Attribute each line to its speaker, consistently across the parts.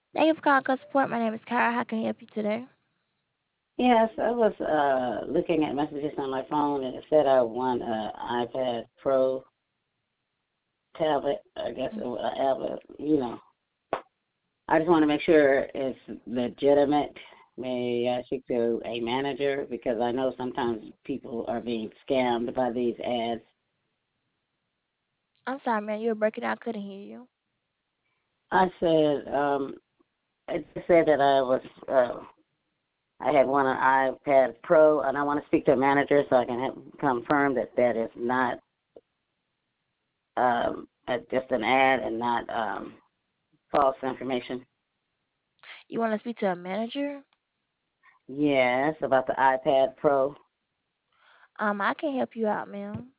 Speaker 1: Thank you for calling customer support. My name is Kara. How can I help you today?
Speaker 2: Yes, I was looking at messages on my phone and it said I won an iPad Pro tablet. I guess
Speaker 1: Mm.
Speaker 2: a tablet. I just want to make sure it's legitimate. May I speak to a manager because I know sometimes people are being scammed by these ads.
Speaker 1: I'm sorry, man. You were breaking out. Couldn't hear you.
Speaker 2: I said it just said that I had won an iPad Pro and I want to speak to a manager so I can confirm that that is not just an ad and not false information.
Speaker 1: You want to speak to a manager?
Speaker 2: Yes, about the iPad Pro.
Speaker 1: I can help you out, ma'am.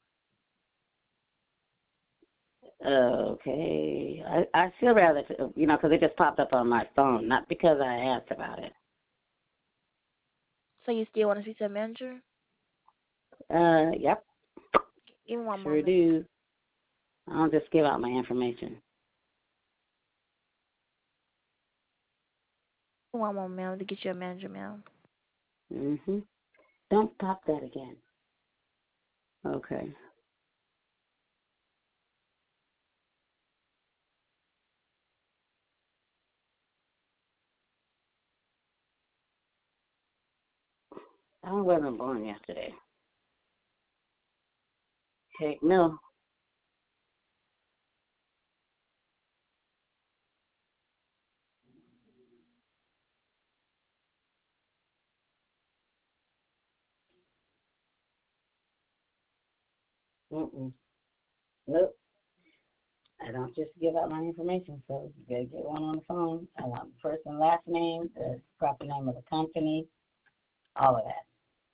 Speaker 2: Okay. I feel rather, because it just popped up on my phone, not because I asked about it.
Speaker 1: So you still want to speak to a manager?
Speaker 2: Yep,
Speaker 1: Give me one
Speaker 2: sure
Speaker 1: moment.
Speaker 2: do. I'll just give out my information.
Speaker 1: Give me one moment, ma'am, to get you a manager, ma'am.
Speaker 2: Mhm. Don't pop that again. Okay. I wasn't born yesterday. Heck no. Mm-mm. Nope. I don't just give out my information, so you gotta get one on the phone. I want first and last name, the proper name of the company, all of that.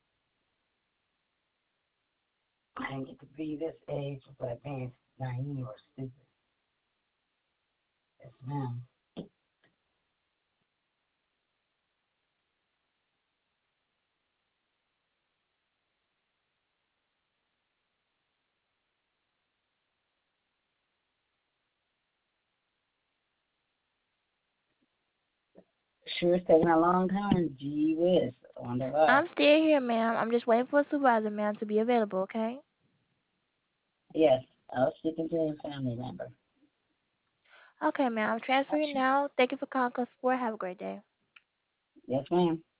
Speaker 2: I didn't get to be this age without being naive or stupid. Yes, ma'am. Sure, it's taking a long time. Gee whiz. I wonder why.
Speaker 1: I'm still here, ma'am. I'm just waiting for a supervisor, ma'am, to be available, okay?
Speaker 2: Yes, I was speaking to a family member.
Speaker 1: Okay, ma'am. I'm transferring now. Thank you for calling customer support. Have a great day.
Speaker 2: Yes, ma'am.